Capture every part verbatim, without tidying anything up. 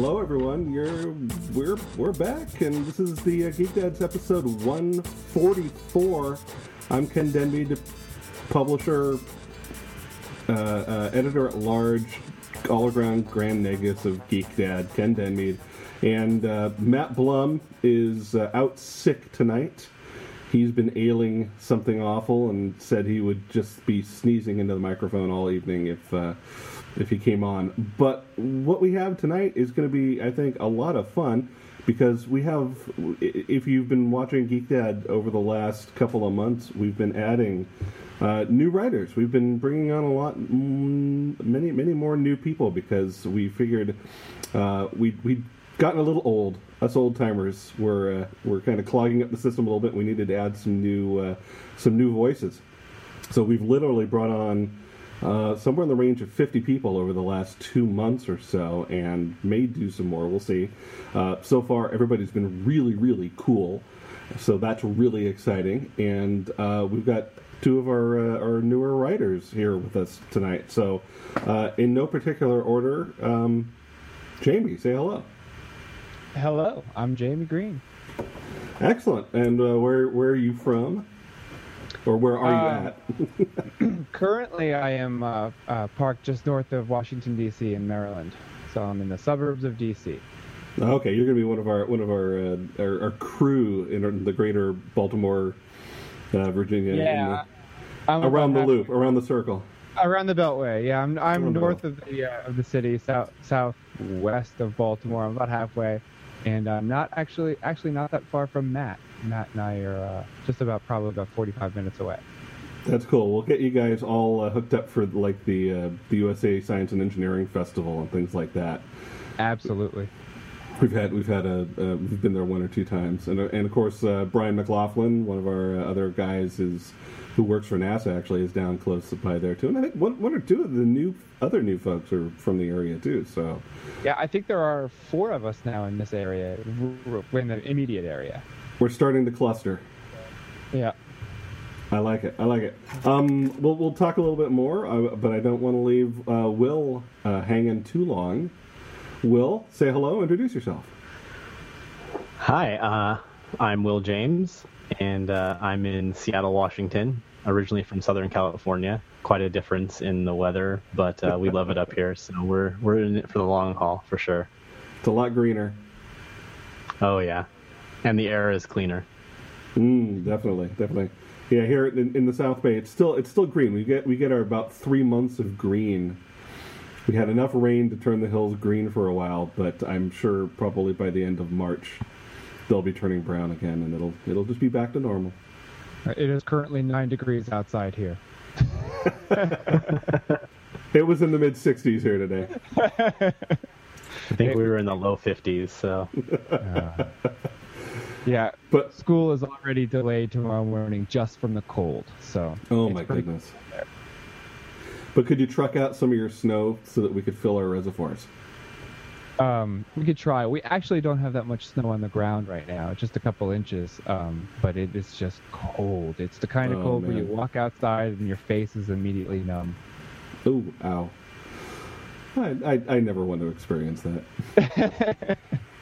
Hello, everyone. You're we're we're back, and this is the uh, Geek Dads episode one forty-four. I'm Ken Denby, publisher, uh, uh, editor at large, all-around grand negus of Geek Dad, Ken Denby, and uh, Matt Blum is uh, out sick tonight. He's been ailing something awful and said he would just be sneezing into the microphone all evening if uh, if he came on. But what we have tonight is going to be, I think, a lot of fun because we have, if you've been watching Geek Dad over the last couple of months, we've been adding uh, new writers. We've been bringing on a lot, many, many more new people because we figured uh, we we'd gotten a little old. Us old timers were uh, were kind of clogging up the system a little bit. We needed to add some new uh, some new voices. So we've literally brought on uh, somewhere in the range of fifty people over the last two months or so, and may do some more. We'll see. Uh, so far, everybody's been really, really cool. So that's really exciting. And uh, we've got two of our uh, our newer writers here with us tonight. So uh, in no particular order, um, Jamie, say hello. Hello, I'm Jamie Green. Excellent. And uh, where where are you from? Or where are uh, you at? Currently, I am uh, uh, parked just north of Washington, D C in Maryland. So I'm in the suburbs of D C. Okay, you're going to be one of our one of our uh, our, our crew in the greater Baltimore, uh, Virginia. Yeah. The, around the loop, around the circle. Around the Beltway, yeah. I'm I'm Around north the of the uh, of the city, south southwest of Baltimore. I'm about halfway. And I'm not actually actually not that far from Matt. Matt and I are uh, just about probably about forty-five minutes away. That's cool. We'll get you guys all uh, hooked up for like the uh, the U S A Science and Engineering Festival and things like that. Absolutely. We've had we've had a uh, we've been there one or two times, and uh, and of course uh, Brian McLaughlin, one of our uh, other guys, is who works for NASA actually is down close by there too. And I think one one or two of the new other new folks are from the area too. So yeah, I think there are four of us now in this area, in the immediate area. We're starting to cluster. Yeah. I like it. I like it. Um, we'll we'll talk a little bit more, uh, but I don't want to leave uh, Will uh, hanging too long. Will, say hello. Introduce yourself. Hi, uh, I'm Will James, and uh, I'm in Seattle, Washington. Originally from Southern California. Quite a difference in the weather, but uh, we love it up here. So we're we're in it for the long haul for sure. It's a lot greener. Oh yeah, and the air is cleaner. Mm, definitely, definitely. Yeah, here in, in the South Bay, it's still it's still green. We get we get our about three months of green. We had enough rain to turn the hills green for a while, but I'm sure probably by the end of March they'll be turning brown again, and it'll it'll just be back to normal. It is currently nine degrees outside here. It was in the mid sixties here today. I think we were in the low fifties, so. Uh, yeah, but school is already delayed tomorrow morning just from the cold. So. Oh my goodness. But could you truck out some of your snow so that we could fill our reservoirs? Um, we could try. We actually don't have that much snow on the ground right now, just a couple inches. Um, but it is just cold. It's the kind of Oh, cold man. where you walk outside and your face is immediately numb. Oh, ow. I, I, I never want to experience that.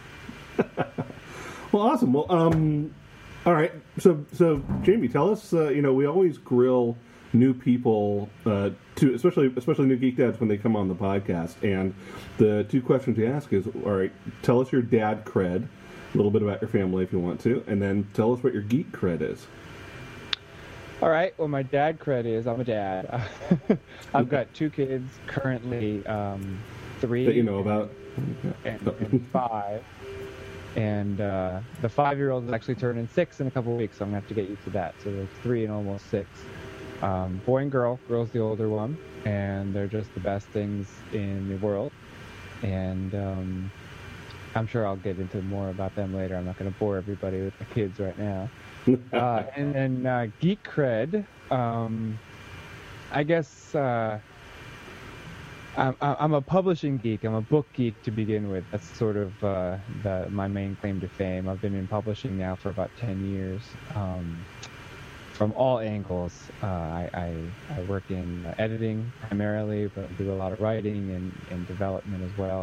Well, awesome. Well, um, all right. So, so Jamie, tell us. Uh, you know, we always grill new people, uh, to especially especially new Geek Dads when they come on the podcast. And the two questions we ask is, all right, tell us your dad cred, a little bit about your family if you want to, and then tell us what your geek cred is. All right. Well, my dad cred is I'm a dad. I've got two kids currently, um, three That you know about. and, and five. And uh, the five-year-old is actually turning six in a couple of weeks, so I'm going to have to get used to that. So it's three and almost six. Um, boy and girl. Girl's the older one, and they're just the best things in the world. And um, I'm sure I'll get into more about them later. I'm not going to bore everybody with the kids right now. uh, and then uh, geek cred, um, I guess uh, I'm, I'm a publishing geek. I'm a book geek to begin with. That's sort of uh, the, my main claim to fame. I've been in publishing now for about ten years. Um, from all angles. Uh, I, I, I work in editing primarily, but I do a lot of writing and, and development as well.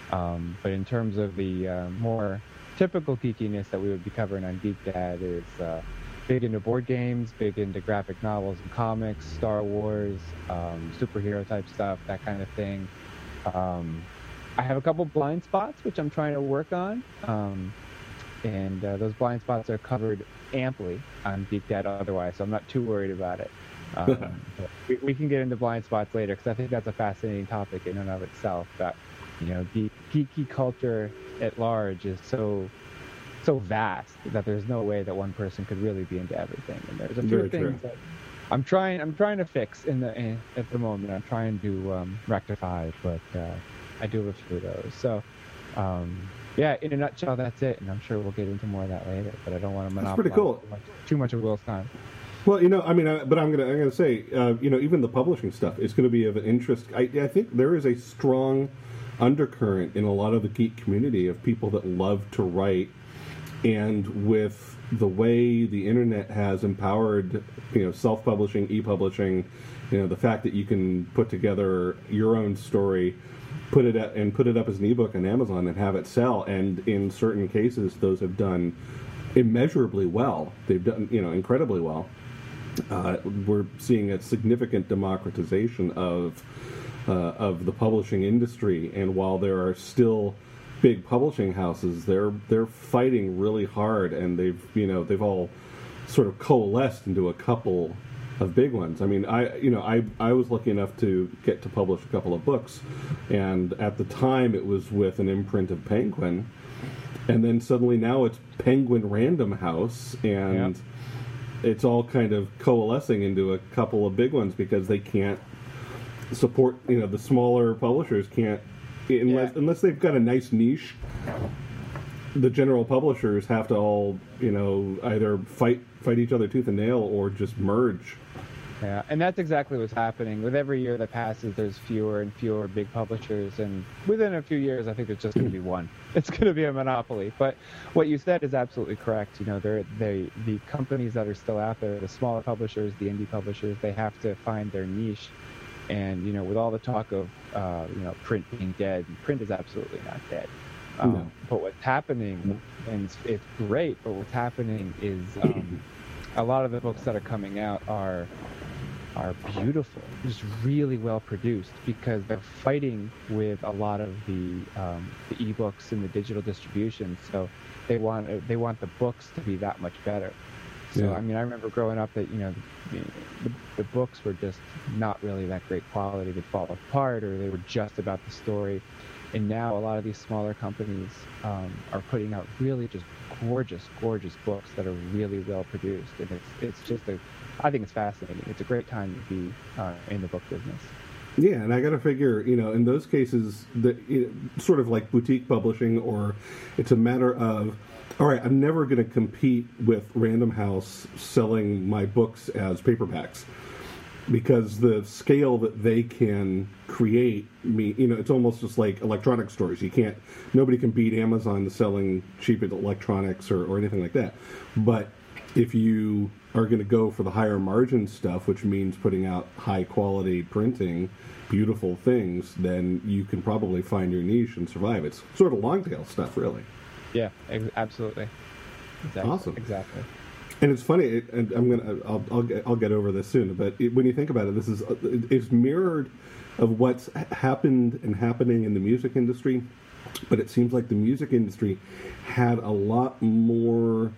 Um, but in terms of the uh, more typical geekiness that we would be covering on Geek Dad is uh, big into board games, big into graphic novels and comics, Star Wars, um, superhero type stuff, that kind of thing. Um, I have a couple blind spots, which I'm trying to work on. Um, and uh, those blind spots are covered amply on Geek Dad otherwise, so I'm not too worried about it. Um, we, we can get into blind spots later, because I think that's a fascinating topic in and of itself. That, you know, geek, geeky culture at large is so so vast that there's no way that one person could really be into everything. And there's a few Very things true. that I'm trying I'm trying to fix in the in, at the moment. I'm trying to um, rectify, but uh, I do have a few of those. So. Um, Yeah, in a nutshell, that's it, and I'm sure we'll get into more of that later. But I don't want to monopolize pretty cool. too, much, too much of Will's time. Well, you know, I mean, I, but I'm gonna I'm gonna say, uh, you know, even the publishing stuff is going to be of an interest. I, I think there is a strong undercurrent in a lot of the geek community of people that love to write, and with the way the internet has empowered, you know, self-publishing, e-publishing, you know, the fact that you can put together your own story, put it at, and put it up as an ebook on Amazon and have it sell, and in certain cases those have done immeasurably well. They've done, you know, incredibly well. Uh, we're seeing a significant democratization of uh, of the publishing industry, and while there are still big publishing houses, they're they're fighting really hard, and they've you know they've all sort of coalesced into a couple of big ones. I mean, I you know I I was lucky enough to get to publish a couple of books, and at the time it was with an imprint of Penguin, and then suddenly now it's Penguin Random House, and Yep. it's all kind of coalescing into a couple of big ones because they can't support, you know, the smaller publishers can't, unless Yeah. unless they've got a nice niche. The general publishers have to all, you know, either fight fight each other tooth and nail or just merge. Yeah, and that's exactly what's happening. With every year that passes, there's fewer and fewer big publishers, and within a few years, I think there's just going to be one. It's going to be a monopoly. But what you said is absolutely correct. You know, they're, they the companies that are still out there, the smaller publishers, the indie publishers, they have to find their niche. And you know, with all the talk of uh, you know print being dead, print is absolutely not dead. Um, No. But what's happening, and it's, it's great, but what's happening is um, a lot of the books that are coming out are are beautiful, just really well produced, because they're fighting with a lot of the um, the ebooks and the digital distribution. So they want they want the books to be that much better. So Yeah. I mean, I remember growing up that you know the, the, the books were just not really that great quality. They'd fall apart, or they were just about the story. And now a lot of these smaller companies um, are putting out really just gorgeous, gorgeous books that are really well produced, and it's it's just a, I think it's fascinating. It's a great time to be uh, in the book business. Yeah, and I got to figure, you know, in those cases, that you know, sort of like boutique publishing, or it's a matter of, all right, I'm never going to compete with Random House selling my books as paperbacks, because the scale that they can create, me, you know, it's almost just like electronic stores. You can't, nobody can beat Amazon selling cheap electronics or, or anything like that. But if you are going to go for the higher margin stuff, which means putting out high quality printing, beautiful things, then you can probably find your niche and survive. It's sort of long tail stuff, really. Yeah, ex- absolutely. Exactly. Awesome. Exactly. And it's funny, it, and I'm gonna, I'll, I'll get, I'll get over this soon. But it, when you think about it, this is, it's mirrored of what's happened and happening in the music industry. But it seems like the music industry had a lot more,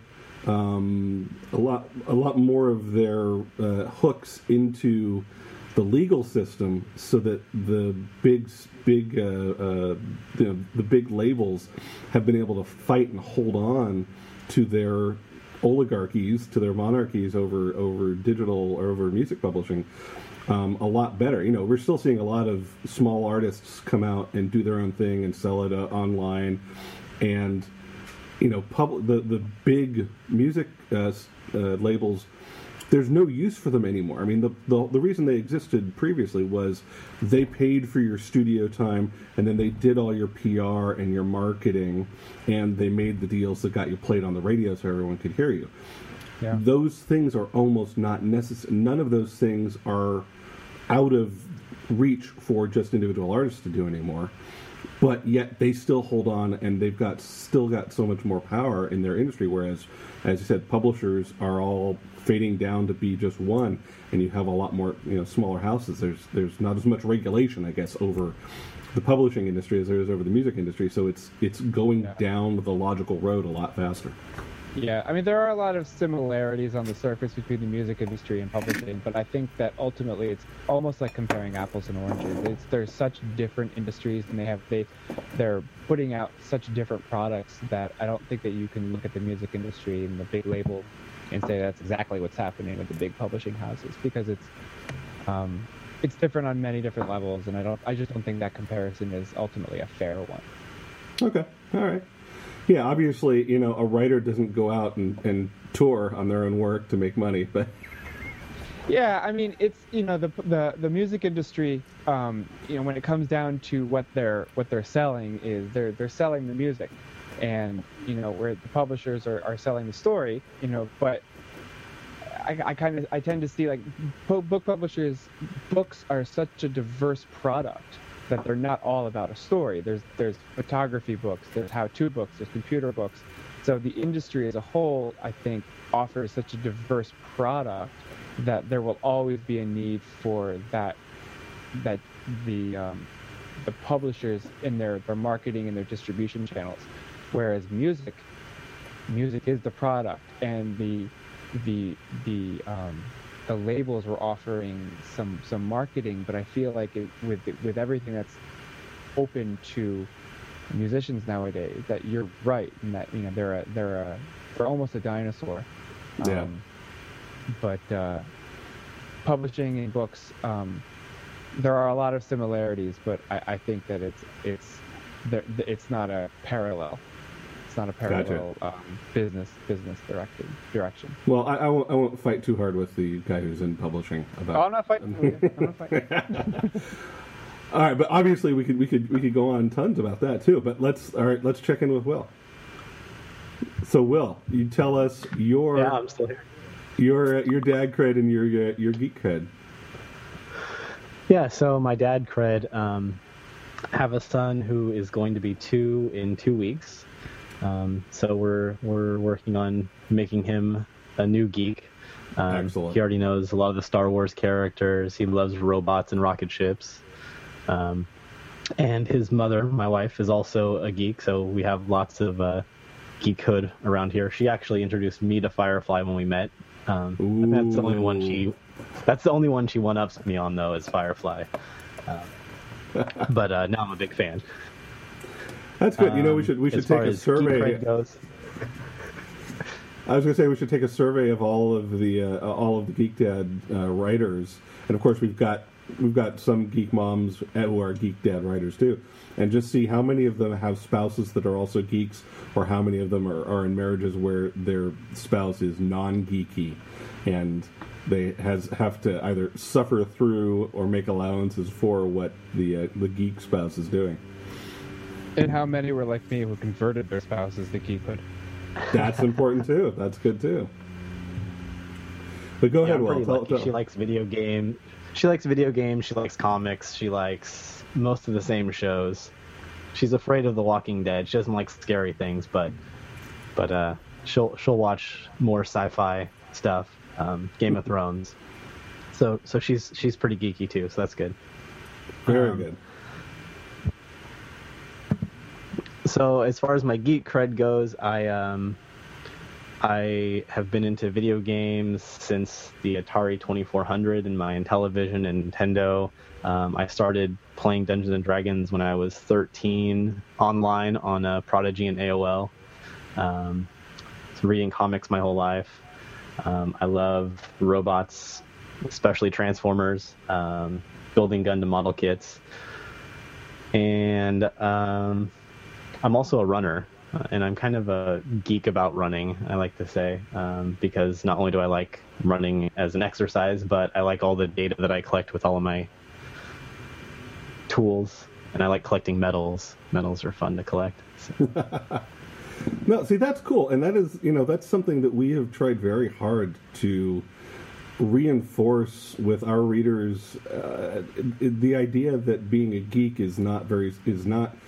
um, a lot, a lot more of their uh, hooks into the legal system, so that the big, big, uh, uh, the, the big labels have been able to fight and hold on to their oligarchies, to their monarchies over over digital or over music publishing um, a lot better. You know, we're still seeing a lot of small artists come out and do their own thing and sell it uh, online, and you know, pub- the the big music uh, uh, labels, there's no use for them anymore. I mean, the, the the reason they existed previously was they paid for your studio time, and then they did all your P R and your marketing, and they made the deals that got you played on the radio so everyone could hear you. Yeah. Those things are almost not necessary. None of those things are out of reach for just individual artists to do anymore. but yet they still hold on, and they've got still got so much more power in their industry. Whereas, as you said, publishers are all fading down to be just one, and you have a lot more, you know, smaller houses. There's there's not as much regulation, I guess, over the publishing industry as there is over the music industry. So it's it's going Yeah. down the logical road a lot faster. Yeah, I mean, there are a lot of similarities on the surface between the music industry and publishing, but I think that ultimately it's almost like comparing apples and oranges. It's, they're such different industries, and they have they they're putting out such different products that I don't think that you can look at the music industry and the big label and say that's exactly what's happening with the big publishing houses, because it's um, it's different on many different levels, and I don't I just don't think that comparison is ultimately a fair one. Okay, all right. Yeah, obviously, you know, a writer doesn't go out and, and tour on their own work to make money, but Yeah, I mean, it's, you know, the the the music industry, um, you know, when it comes down to what they're what they're selling is they're they're selling the music, and you know, where the publishers are, are selling the story, you know, but I, I kind of I tend to see like po- book publishers, books are such a diverse product that they're not all about a story. There's there's photography books, there's how-to books, there's computer books. So the industry as a whole, I think, offers such a diverse product that there will always be a need for that that the um, the publishers in their, their marketing and their distribution channels. Whereas music, music is the product, and the the the um, the labels were offering some some marketing, but I feel like it, with with everything that's open to musicians nowadays, that you're right, and that, you know, they're a, they're a, they're almost a dinosaur. Yeah. Um, but uh, publishing and books, um, there are a lot of similarities, but I, I think that it's it's there, it's not a parallel. It's not a parallel Gotcha. um, business business direction direction. well, I, I, won't, I won't fight too hard with the guy who's in publishing about. Oh, I'm not fighting for you. I'm not fighting. All right, but obviously we could we could we could go on tons about that too. But let's all right, let's check in with Will. So, Will, you tell us your Yeah, I'm still here. your uh, your dad cred and your uh, your geek cred. Yeah, so my dad cred, um, have a son who is going to be two in two weeks. Um, so we're we're working on making him a new geek. Um, Excellent. He already knows a lot of the Star Wars characters. He loves robots and rocket ships. Um, and his mother, my wife, is also a geek, so we have lots of uh, geekhood around here. She actually introduced me to Firefly when we met. Um, and that's the only one she that's the only one she one-ups me on, though, is Firefly. Um, but uh, now I'm a big fan. That's good. you know, we Um, should we should as far take a as geek survey. cred goes, I was going to say we should take a survey of all of the uh, all of the Geek Dad uh, writers, and of course we've got we've got some geek moms who are Geek Dad writers too, and just see how many of them have spouses that are also geeks, or how many of them are, are in marriages where their spouse is non-geeky, and they has have to either suffer through or make allowances for what the uh, the geek spouse is doing. And how many were like me who converted their spouses to geekhood? That's important too. That's good too. But go yeah, ahead, I'm Will. pretty Tell, lucky. tell- She likes video game. She likes video games. She likes comics. She likes most of the same shows. She's afraid of The Walking Dead. She doesn't like scary things, but but uh, she'll she'll watch more sci-fi stuff, um, Game of Thrones. So so she's she's pretty geeky too. So that's good. Very Um, good. So as far as my geek cred goes, I um, I have been into video games since the Atari twenty-four hundred and my Intellivision and Nintendo. Um, I started playing Dungeons and Dragons when I was thirteen online on uh, Prodigy and A O L. Um, so reading comics my whole life. Um, I love robots, especially Transformers, um, building Gundam model kits. And um, I'm also a runner, uh, and I'm kind of a geek about running, I like to say, um, because not only do I like running as an exercise, but I like all the data that I collect with all of my tools, and I like collecting medals. Medals are fun to collect. So. No, see, that's cool, and that is, you know, that's something that we have tried very hard to reinforce with our readers. Uh, the idea that being a geek is not very is not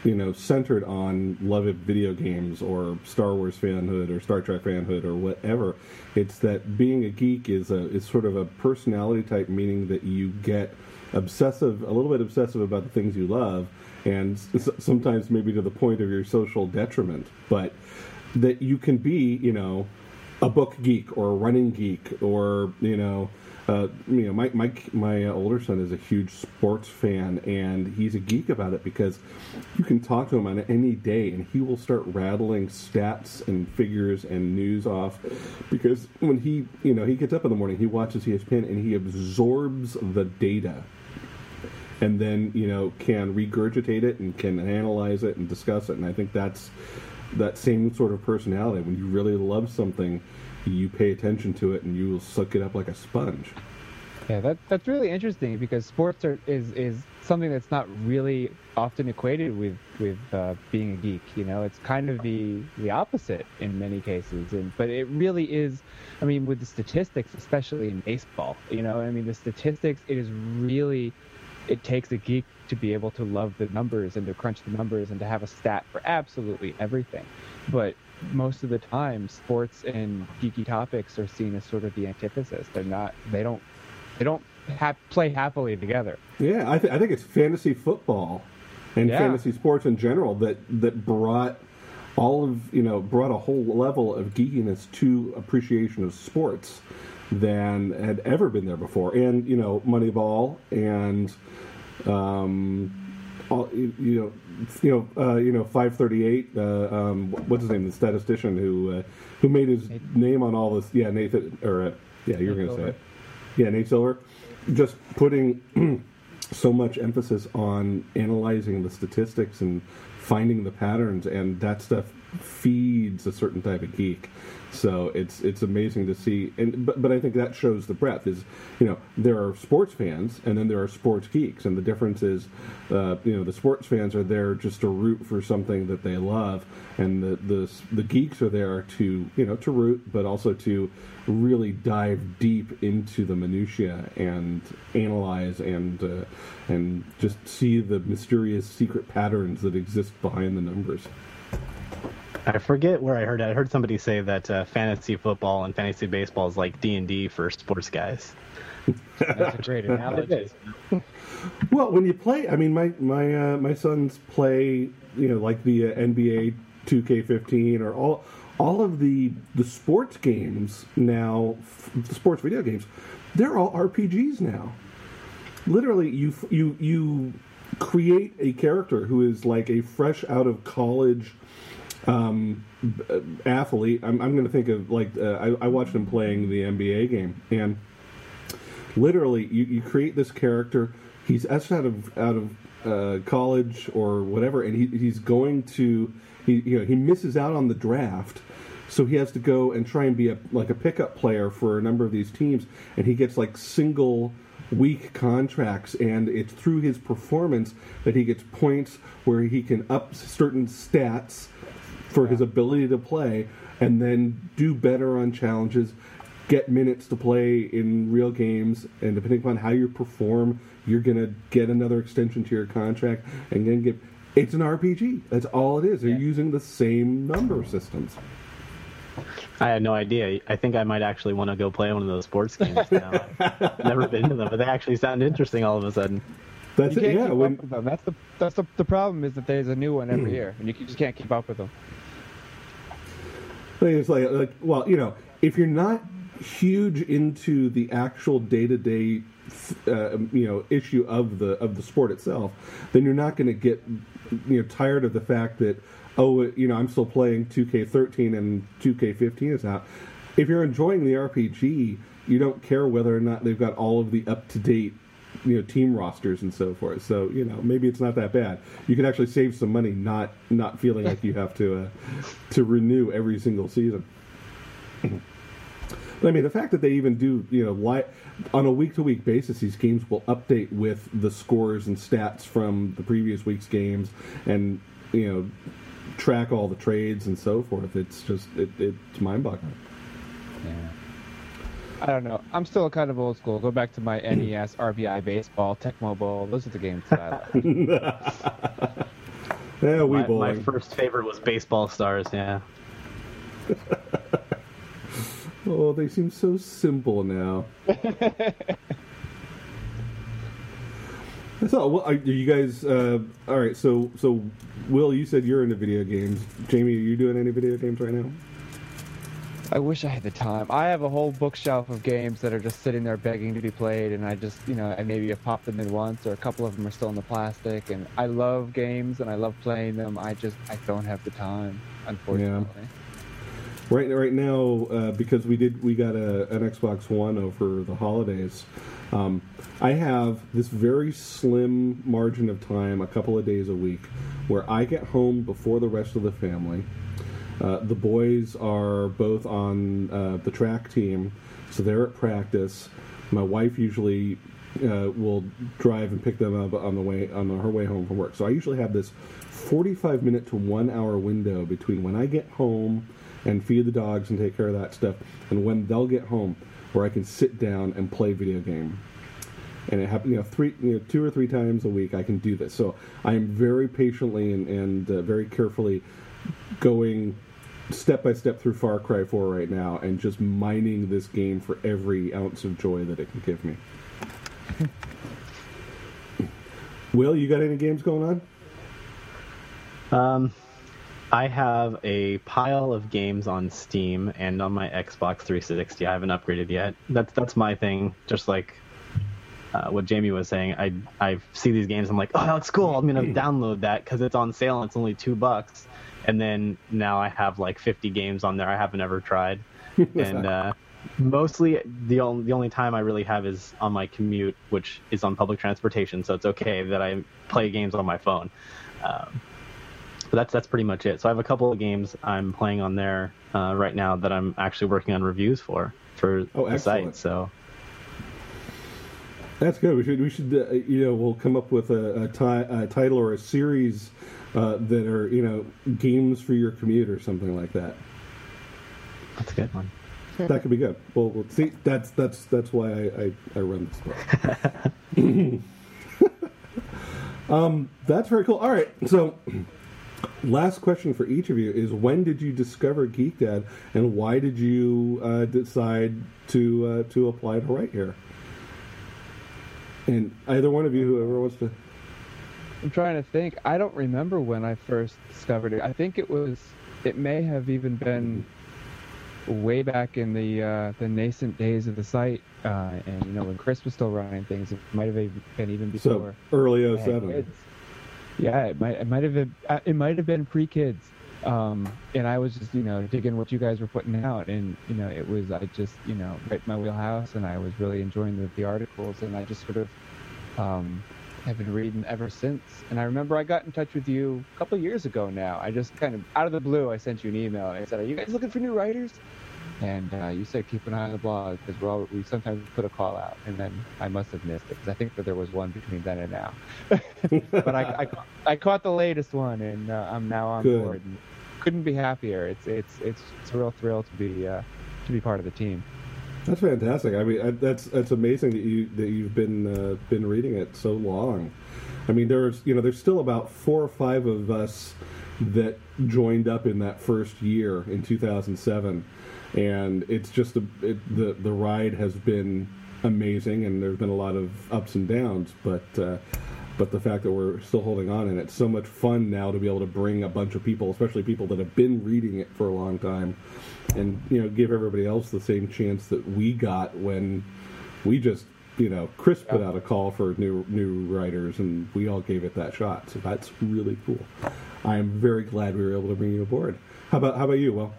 you know, centered on love of video games or Star Wars fanhood or Star Trek fanhood or whatever. It's that being a geek is a is sort of a personality type, meaning that you get obsessive, a little bit obsessive about the things you love, and s- sometimes maybe to the point of your social detriment. But that you can be, you know, a book geek or a running geek or, you know, Uh, you know, my my my uh, older son is a huge sports fan, and he's a geek about it because you can talk to him on any day, and he will start rattling stats and figures and news off. Because when he, you know, he gets up in the morning, he watches E S P N, and he absorbs the data, and then you know can regurgitate it and can analyze it and discuss it. And I think that's that same sort of personality. When you really love something, you pay attention to it and you will suck it up like a sponge. Yeah, that that's really interesting because sports are, is is something that's not really often equated with with uh, being a geek. You know, it's kind of the the opposite in many cases. And but it really is. I mean, with the statistics, especially in baseball, you know, I mean, the statistics. It is really. It takes a geek to be able to love the numbers and to crunch the numbers and to have a stat for absolutely everything. But most of the time, sports and geeky topics are seen as sort of the antithesis. They're not. They don't. They don't ha- play happily together. Yeah, I, th- I think it's fantasy football and Yeah. fantasy sports in general that that brought all of you know brought a whole level of geekiness to appreciation of sports than had ever been there before. And you know, Moneyball and um, all, you, you know, you know, uh, you know, five thirty-eight. Uh, um, what's his name? The statistician who uh, who made his Nate. name on all this. Yeah, Nathan. Or uh, yeah, you're going to say Silver. it. Yeah, Nate Silver. Just putting so much emphasis on analyzing the statistics and finding the patterns, and that stuff feeds a certain type of geek. So it's it's amazing to see, and but but I think that shows the breadth. Is you know there are sports fans, and then there are sports geeks, and the difference is, uh, you know, the sports fans are there just to root for something that they love, and the the the geeks are there to you know to root, but also to really dive deep into the minutia and analyze and uh, and just see the mysterious secret patterns that exist behind the numbers. I forget where I heard it. I heard somebody say that uh, fantasy football and fantasy baseball is like D and D for sports guys. That's a great analogy. Well, when you play, I mean, my my uh, my sons play, you know, like the uh, N B A two K fifteen or all all of the the sports games now, f- the sports video games, they're all R P Gs now. Literally, you you you create a character who is like a fresh out of college um, athlete. I'm, I'm going to think of like uh, I, I watched him playing the N B A game, and literally, you, you create this character. He's just out of out of uh, college or whatever, and he, he's going to he you know he misses out on the draft, so he has to go and try and be a like a pickup player for a number of these teams, and he gets like single week contracts, and it's through his performance that he gets points where he can up certain stats for his ability to play, and then do better on challenges, get minutes to play in real games, and depending upon how you perform, you're going to get another extension to your contract, and then get. It's an R P G. That's all it is. They're Yeah. using the same number systems. I had no idea. I think I might actually want to go play one of those sports games now. I've never been to them, but they actually sound interesting all of a sudden. That's You it. can't Yeah. keep When, up with them. That's the that's the, the problem is that there's a new one every year, and you just can't keep up with them. It's like, like, well, you know, if you're not huge into the actual day-to-day, uh, you know, issue of the of the sport itself, then you're not going to get, you know, tired of the fact that, oh, you know, I'm still playing two K thirteen and two K fifteen is out. If you're enjoying the R P G, you don't care whether or not they've got all of the up-to-date, you know, team rosters and so forth. So, you know, maybe it's not that bad. You can actually save some money, not not feeling like you have to uh, to renew every single season. But I mean, the fact that they even do, you know, li- on a week-to-week basis, these games will update with the scores and stats from the previous week's games, and you know, track all the trades and so forth. It's just it, it's mind-boggling. Yeah. I don't know. I'm still kind of old school. Go back to my N E S, R B I Baseball, Tecmo Bowl. Those are the games that I like. Yeah, we my, bowling. my first favorite was Baseball Stars. Yeah. Oh, they seem so simple now. So, well, are you guys? Uh, all right. So, so Will, you said you're into video games. Jamie, are you doing any video games right now? I wish I had the time. I have a whole bookshelf of games that are just sitting there begging to be played, and I just, you know, I maybe have popped them in once, or a couple of them are still in the plastic. And I love games and I love playing them. I just, I don't have the time, unfortunately. Yeah. Right, right now, uh, because we did, we got a, an Xbox One over the holidays. Um, I have this very slim margin of time, a couple of days a week, where I get home before the rest of the family. Uh, the boys are both on uh, the track team, so they're at practice. My wife usually uh, will drive and pick them up on the way on her way home from work. So I usually have this forty-five minute to one hour window between when I get home and feed the dogs and take care of that stuff, and when they'll get home, where I can sit down and play video game. And it happens, you know, three, you know, two or three times a week I can do this. So I am very patiently and, and uh, very carefully going step by step through Far Cry four right now, and just mining this game for every ounce of joy that it can give me. Will, you got any games going on? Um, I have a pile of games on Steam and on my Xbox three sixty. I haven't upgraded yet. That's that's my thing. Just like uh, what Jamie was saying, I I see these games, I'm like, oh, that looks cool. I'm gonna download that because it's on sale and it's only two bucks. And then now I have like fifty games on there I haven't ever tried, and uh, mostly the only the only time I really have is on my commute, which is on public transportation. So it's okay that I play games on my phone. Um, But that's that's pretty much it. So I have a couple of games I'm playing on there uh, right now that I'm actually working on reviews for for Oh, the excellent. site. So That's good. We should, we should, uh, you know, we'll come up with a, a, ti- a title or a series uh, that are, you know, games for your commute or something like that. that's a good one. That could be good. Well, well see, that's that's that's why I, I, I run this book. um, that's very cool. All right, so last question for each of you is: when did you discover Geek Dad, and why did you uh, decide to uh, to apply to write here? And either one of you, whoever wants to. I'm trying to think. I don't remember when I first discovered it. I think it was, it may have even been way back in the uh, the nascent days of the site, uh, and you know when Chris was still running things. It might have even been even before. So early oh I had seven. kids. Yeah, it might it might have been uh, it might have been pre-kids, um, and I was just you know digging what you guys were putting out, and you know it was I just you know right in my wheelhouse, and I was really enjoying the, the articles, and I just sort of um, have been reading ever since. And I remember I got in touch with you a couple of years ago now. I just kind of out of the blue I sent you an email and I said, "Are you guys looking for new writers?" And uh, you said keep an eye on the blog because we're all, we sometimes put a call out, and then I must have missed it because I think that there was one between then and now. But I, I, I caught the latest one, and uh, I'm now on Good. board. And couldn't be happier. It's it's it's it's a real thrill to be uh, to be part of the team. That's fantastic. I mean, I, that's that's amazing that you that you've been uh, been reading it so long. I mean, there's you know there's still about four or five of us that joined up in that first year in two thousand seven, and it's just a, it, the the ride has been amazing, and there's been a lot of ups and downs, but. Uh, But the fact that we're still holding on, and it's so much fun now to be able to bring a bunch of people, especially people that have been reading it for a long time, and you know, give everybody else the same chance that we got when we just, you know, Chris put out a call for new new writers, and we all gave it that shot. So that's really cool. I am very glad we were able to bring you aboard. How about how about you, Will?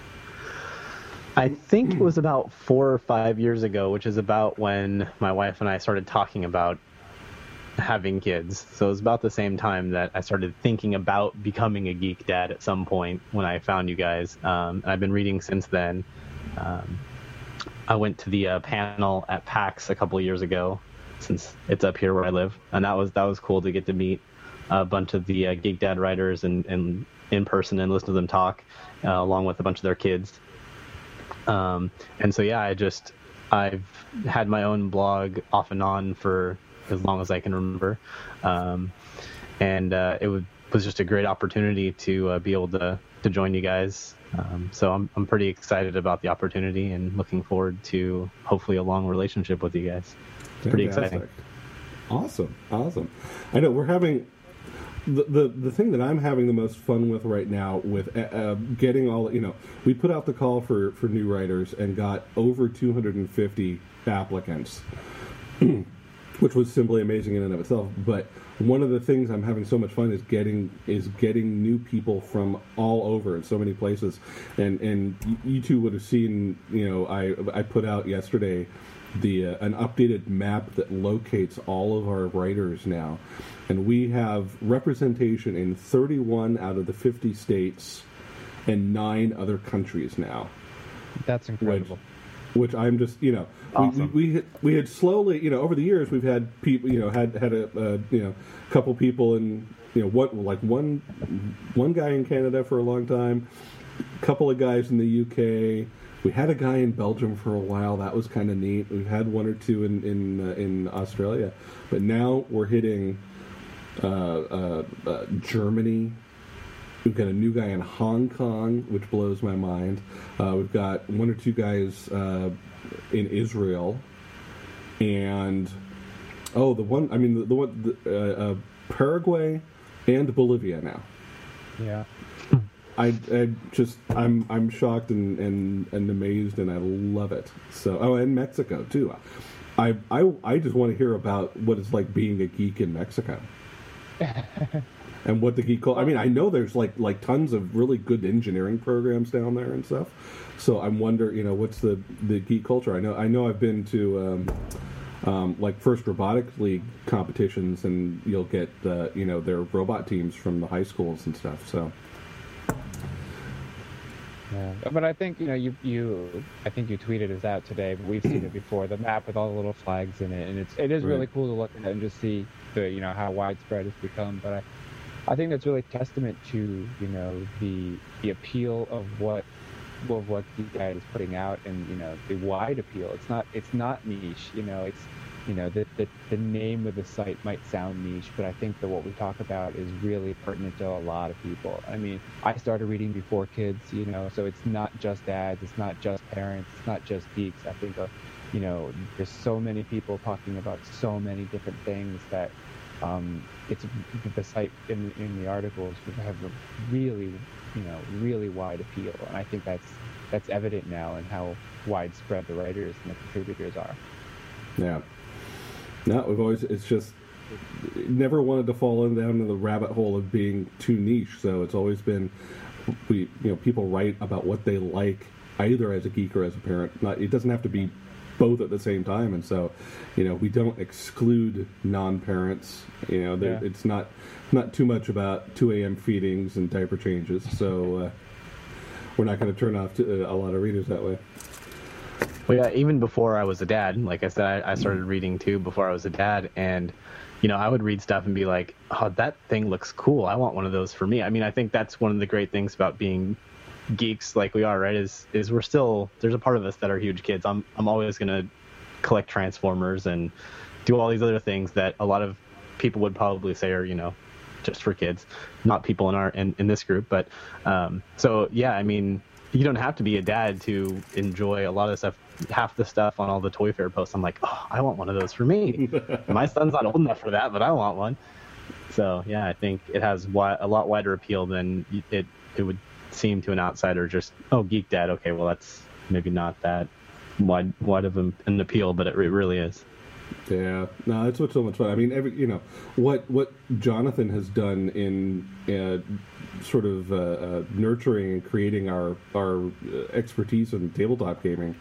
I think it was about four or five years ago, which is about when my wife and I started talking about having kids. So it was about the same time that I started thinking about becoming a geek dad at some point when I found you guys. Um, and I've been reading since then. Um, I went to the uh, panel at PAX a couple of years ago, since it's up here where I live, and that was that was cool to get to meet a bunch of the uh, Geek Dad writers and, and in person and listen to them talk, uh, along with a bunch of their kids. Um, and so yeah, I just I've had my own blog off and on for as long as I can remember, um, and uh, it would was just a great opportunity to uh, be able to to join you guys. Um, so I'm I'm pretty excited about the opportunity and looking forward to hopefully a long relationship with you guys. It's pretty exciting. Awesome, awesome. I know we're having the, the the thing that I'm having the most fun with right now with uh, getting all, you know, we put out the call for, for new writers and got over two hundred fifty applicants, which was simply amazing in and of itself. But one of the things I'm having so much fun is getting is getting new people from all over in so many places. And and you two would have seen, you know, I I put out yesterday the uh, an updated map that locates all of our writers now, and we have representation in thirty-one out of the fifty states and nine other countries now. That's incredible. Which, which I'm just, you know, awesome. we, we we we had slowly, you know, over the years we've had people, you know, had had a, a you know couple people in, you know, what like one one guy in Canada for a long time, a couple of guys in the U K. We had a guy in Belgium for a while. That was kind of neat. We've had one or two in in, uh, in Australia, but now we're hitting uh, uh, uh, Germany. We've got a new guy in Hong Kong, which blows my mind. Uh, we've got one or two guys uh, in Israel, and oh, the one I mean the, the one the, uh, uh, Paraguay and Bolivia now. Yeah. I, I just I'm I'm shocked and, and, and amazed, and I love it. So oh, and Mexico too. I I I just want to hear about what it's like being a geek in Mexico, and what the geek culture. I mean, I know there's like like tons of really good engineering programs down there and stuff. So I wonder, you know, what's the, the geek culture? I know I know I've been to um, um, like First Robotics League competitions, and you'll get the you know their robot teams from the high schools and stuff. So. Yeah, but I think you know you you I think you tweeted us out today, but we've seen it before. The map with all the little flags in it, and it's it is right. really cool to look at and just see the you know how widespread it's become. But I I think that's really testament to you know the the appeal of what of what Geek Dad is putting out, and you know the wide appeal. It's not it's not niche. You know it's you know the the, the name of the site might sound niche, but I think that what we talk about is really pertinent to a lot of people. I mean, I started reading before kids, you know, so it's not just dads, it's not just parents, it's not just geeks. I think, uh, you know, there's so many people talking about so many different things that um, it's the site in in the articles have a really, you know, really wide appeal, and I think that's that's evident now in how widespread the writers and the contributors are. Yeah. No, we've always, it's just, never wanted to fall down into the rabbit hole of being too niche, so it's always been, we, you know, people write about what they like, either as a geek or as a parent. Not, it doesn't have to be both at the same time, and so, you know, we don't exclude non-parents, you know, yeah. It's not, not too much about two a.m. feedings and diaper changes, so uh, we're not going to turn off to, uh, a lot of readers that way. Well, yeah, even before I was a dad, like I said, I, I started reading too before I was a dad, and you know, I would read stuff and be like, "Oh, that thing looks cool. I want one of those for me." I mean, I think that's one of the great things about being geeks like we are, right? Is is we're still there's a part of us that are huge kids. I'm I'm always gonna collect Transformers and do all these other things that a lot of people would probably say are, you know, just for kids, not people in our in, in this group. But um, so yeah, I mean, you don't have to be a dad to enjoy a lot of the stuff. Half the stuff on all the Toy Fair posts, I'm like, oh, I want one of those for me. My son's not old enough for that, but I want one. So yeah, I think it has wi- a lot wider appeal than it it would seem to an outsider. Just, oh, Geek Dad, okay, well that's maybe not that wide wide of an appeal, but it, it really is. Yeah, no, it's what's so much fun. I mean, every you know what what Jonathan has done in uh, sort of uh, uh, nurturing and creating our our expertise in tabletop gaming.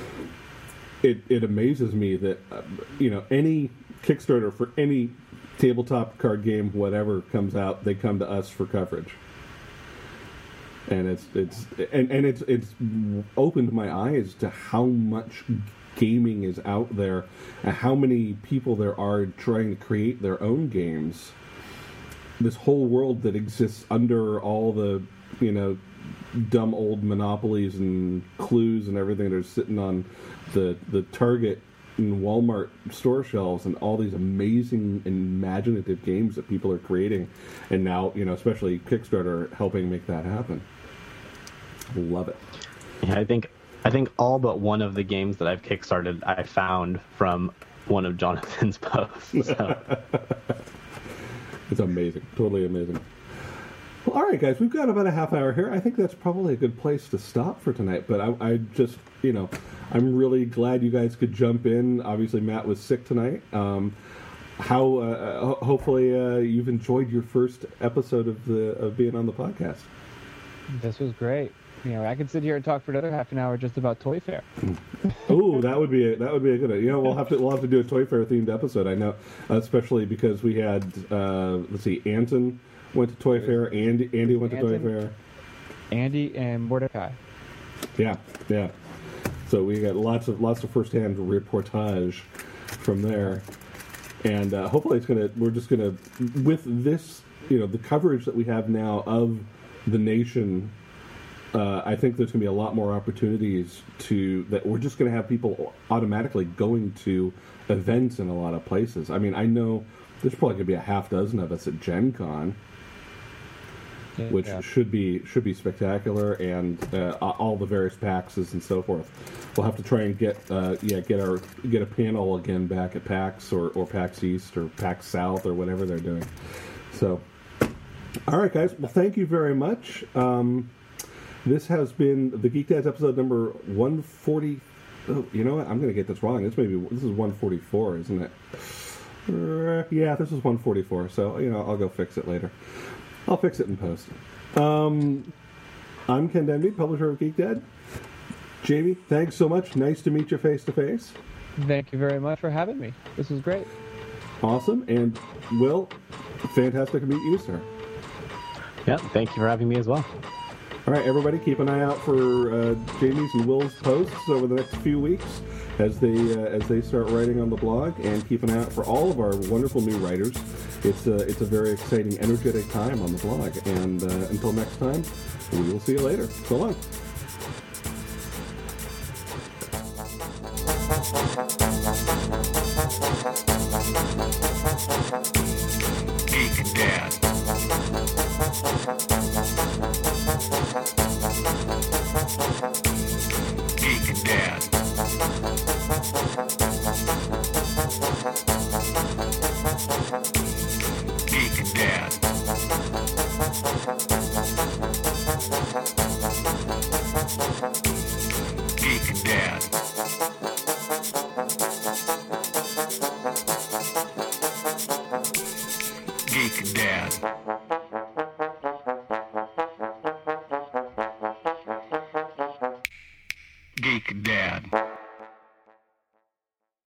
It it amazes me that uh, you know any Kickstarter for any tabletop card game, whatever comes out, they come to us for coverage. And it's it's and, and it's it's opened my eyes to how much gaming is out there, and how many people there are trying to create their own games. This whole world that exists under all the, you know, dumb old monopolies and clues and everything that are sitting on the the Target in Walmart store shelves and all these amazing imaginative games that people are creating, and now, you know, especially Kickstarter helping make that happen. Love it. Yeah, I think I think all but one of the games that I've kickstarted I found from one of Jonathan's posts. So. It's amazing, totally amazing. Well, all right, guys, we've got about a half hour here. I think that's probably a good place to stop for tonight. But I, I just, you know, I'm really glad you guys could jump in. Obviously, Matt was sick tonight. Um, how? Uh, hopefully, uh, you've enjoyed your first episode of the of being on the podcast. This was great. You know, I could sit here and talk for another half an hour just about Toy Fair. Oh, that would be a, that would be a good. You know, we'll have to we'll have to do a Toy Fair themed episode. I know, especially because we had uh, let's see, Anton went to Toy Fair. Andy Andy went to Anton, Toy Fair. Andy and Mordecai. Yeah, yeah. So we got lots of lots of firsthand reportage from there, and uh, hopefully it's gonna. We're just gonna with this, you know, the coverage that we have now of the nation. Uh, I think there's going to be a lot more opportunities to that. We're just going to have people automatically going to events in a lot of places. I mean, I know there's probably going to be a half dozen of us at Gen Con, Yeah. which should be should be spectacular, and uh, all the various PAXs and so forth. We'll have to try and get uh, yeah get our get a panel again back at PAX or, or PAX East or PAX South or whatever they're doing. So, all right, guys. Well, thank you very much. Um, This has been the Geek Dads episode number one forty. Oh, you know what? I'm going to get this wrong. This may be this is one forty-four, isn't it? Uh, yeah, this is one forty-four. So you know, I'll go fix it later. I'll fix it in post. Um, I'm Ken Denby, publisher of Geek Dad. Jamie, thanks so much. Nice to meet you face to face. Thank you very much for having me. This was great. Awesome. And Will, fantastic to meet you, sir. Yeah, thank you for having me as well. All right, everybody, keep an eye out for uh, Jamie's and Will's posts over the next few weeks as they uh, as they start writing on the blog, and keep an eye out for all of our wonderful new writers. It's a, it's a very exciting, energetic time on the blog. And uh, until next time, we will see you later. So long. Geek Dad. Geek Dad. Geek Dad. Geek Dad. Geek Dad. Geek Dad.